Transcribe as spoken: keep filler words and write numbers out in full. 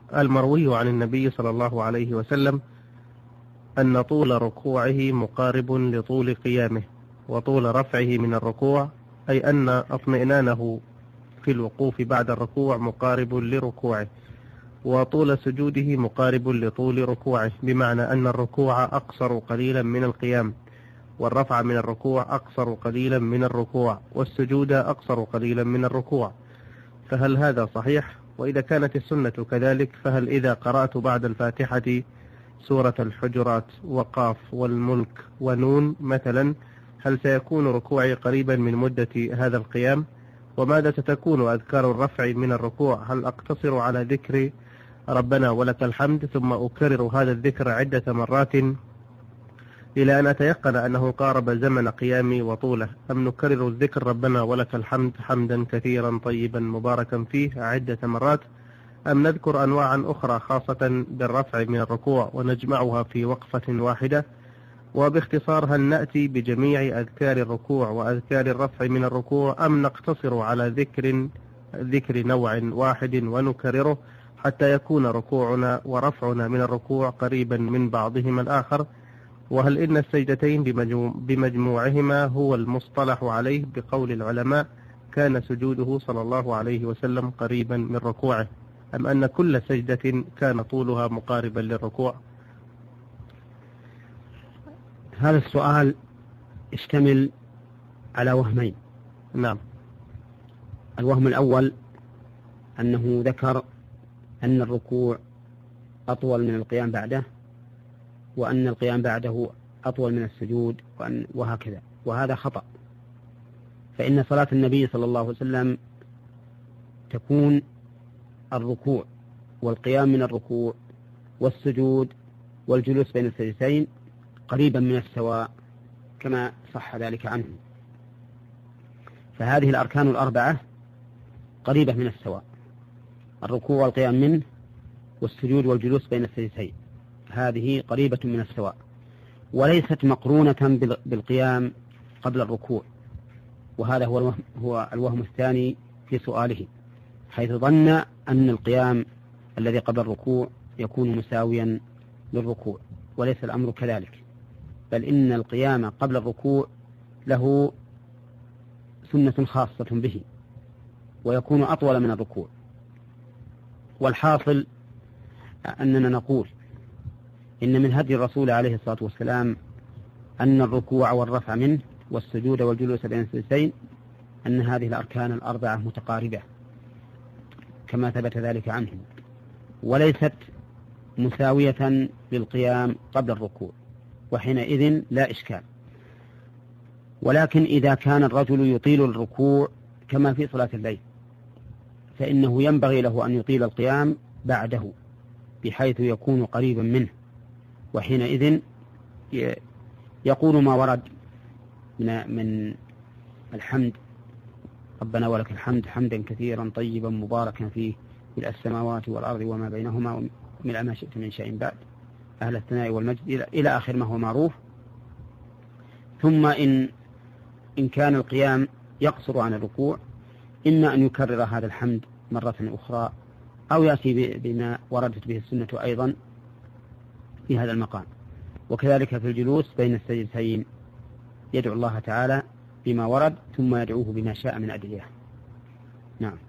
المروي عن النبي صلى الله عليه وسلم أن طول ركوعه مقارب لطول قيامه، وطول رفعه من الركوع أي أن اطمئنانه في الوقوف بعد الركوع مقارب لركوعه، وطول سجوده مقارب لطول ركوعه، بمعنى أن الركوع أقصر قليلا من القيام، والرفع من الركوع أقصر قليلا من الركوع، والسجود أقصر قليلا من الركوع. فهل هذا صحيح؟ وإذا كانت السنة كذلك، فهل إذا قرأت بعد الفاتحة سورة الحجرات وقاف والملك ونون مثلا، هل سيكون ركوعي قريبا من مدة هذا القيام؟ وماذا ستكون أذكار الرفع من الركوع؟ هل أقتصر على ذكر ربنا ولك الحمد ثم أكرر هذا الذكر عدة مرات إلى أن أتيقن أنه قارب زمن قيامي وطوله، أم نكرر الذكر ربنا ولك الحمد حمدا كثيرا طيبا مباركا فيه عدة مرات، أم نذكر أنواعا أخرى خاصة بالرفع من الركوع ونجمعها في وقفة واحدة؟ وباختصار، هل نأتي بجميع أذكار الركوع وأذكار الرفع من الركوع، أم نقتصر على ذكر ذكر نوع واحد ونكرره حتى يكون ركوعنا ورفعنا من الركوع قريبا من بعضهما الآخر؟ وهل إن السجدتين بمجموعهما هو المصطلح عليه بقول العلماء كان سجوده صلى الله عليه وسلم قريبا من ركوعه، أم أن كل سجدة كان طولها مقاربا للركوع؟ هذا السؤال يشتمل على وهمين. نعم. الوهم الأول أنه ذكر أن الركوع أطول من القيام بعده، وأن القيام بعده أطول من السجود، وأن وهكذا، وهذا خطأ. فإن صلاة النبي صلى الله عليه وسلم تكون الركوع والقيام من الركوع والسجود والجلوس بين السجدتين قريبا من السواء كما صح ذلك عنه. فهذه الأركان الأربعة قريبة من السواء، الركوع والقيام منه والسجود والجلوس بين السجدتين، هذه قريبة من السواء، وليست مقرونة بالقيام قبل الركوع. وهذا هو الوهم, هو الوهم الثاني في سؤاله، حيث ظن أن القيام الذي قبل الركوع يكون مساويا للركوع، وليس الأمر كذلك، بل إن القيام قبل الركوع له سنة خاصة به ويكون أطول من الركوع. والحاصل أننا نقول إن من هدي الرسول عليه الصلاة والسلام أن الركوع والرفع منه والسجود والجلوس بين السجدتين أن هذه الأركان الأربعة متقاربة كما ثبت ذلك عنه، وليست مساوية للقيام قبل الركوع، وحينئذ لا إشكال. ولكن إذا كان الرجل يطيل الركوع كما في صلاة الليل، فإنه ينبغي له أن يطيل القيام بعده بحيث يكون قريبا منه، وحينئذ يقول ما ورد من من الحمد ربنا ولك الحمد حمدا كثيرا طيبا مباركا فيه ملء السماوات والأرض وما بينهما وملء ما شئت من شيء بعد أهل الثناء والمجد إلى آخر ما هو معروف. ثم إن إن كان القيام يقصر عن الركوع، إما أن يكرر هذا الحمد مرة أخرى أو يأتي بما وردت به السنة أيضا في هذا المقام. وكذلك في الجلوس بين السجدتين يدعو الله تعالى بما ورد ثم يدعوه بما شاء من أدعية. نعم.